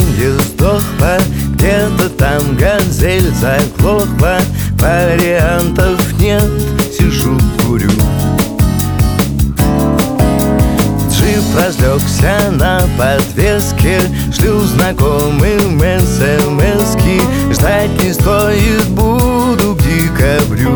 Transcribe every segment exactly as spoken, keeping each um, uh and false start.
Раздумье сдохло, где-то там газель заглохла. Вариантов нет, сижу, курю. Джип разлегся на подвеске, шлю знакомым смс-ки. Ждать не стоит, буду к декабрю.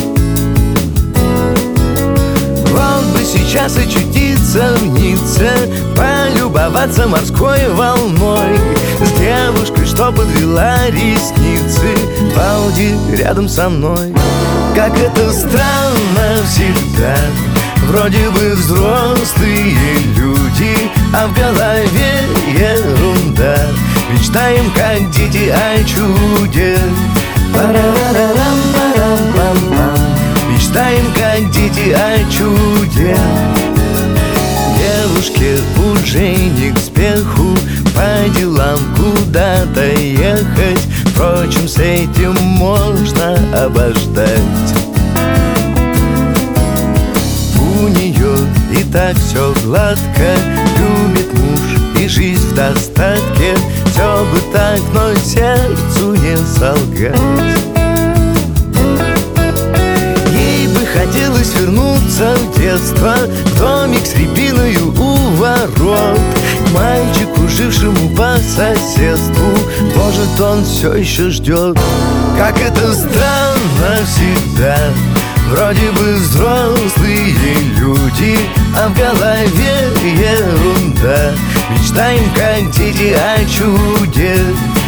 Вот бы сейчас очутиться в Ницце, полюбоваться морской волной, с девушкой, что подвела ресницы, в Ауди рядом со мной. Как это странно всегда, вроде бы взрослые люди, а в голове ерунда. Мечтаем, как дети, о чуде. Парарарам-парам-пам-пам. Мечтаем, как дети, о чуде. Девушке уже не к спеху, по делам куда-то ехать. Впрочем, с этим можно обождать. У нее и так все гладко, любит муж и жизнь в достатке. Все бы так, но сердцу не солгать. Ей бы хотелось вернуться в детство, в домик с рябиною у ворот, к мальчику, жившему по соседству. Может, он все еще ждет. Как это странно всегда, вроде бы взрослые люди, а в голове ерунда. Мечтаем, как дети, о чуде.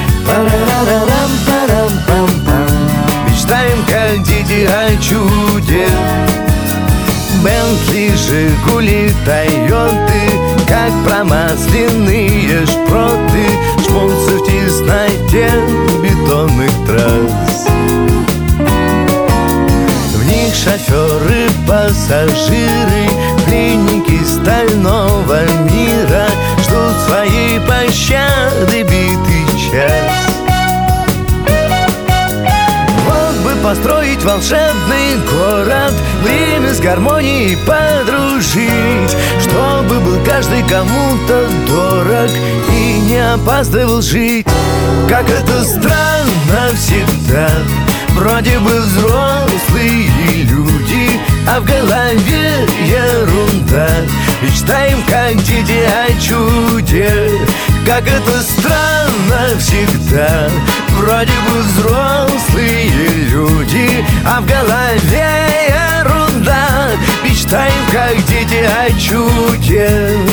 Парарарам-парам-пам-пам. Мечтаем, как дети, о чуде. Бентли, Жигули, Тойоты, как промасленные шпроты, жмутся в тесноте бетонных трасс. В них шоферы, пассажиры, пленники стального мира, ждут своей пощады битый час. Вот бы построить волшебный город, время с гармонией подружить, чтобы был каждый кому-то дорог и не опаздывал жить. Как это странно всегда, вроде бы взрослые люди, а в голове ерунда. Мечтаем, как дети, о чуде. Как это странно всегда, вроде бы взрослые люди, а в голове ерунда. Мечтаем, как дети, о чуде.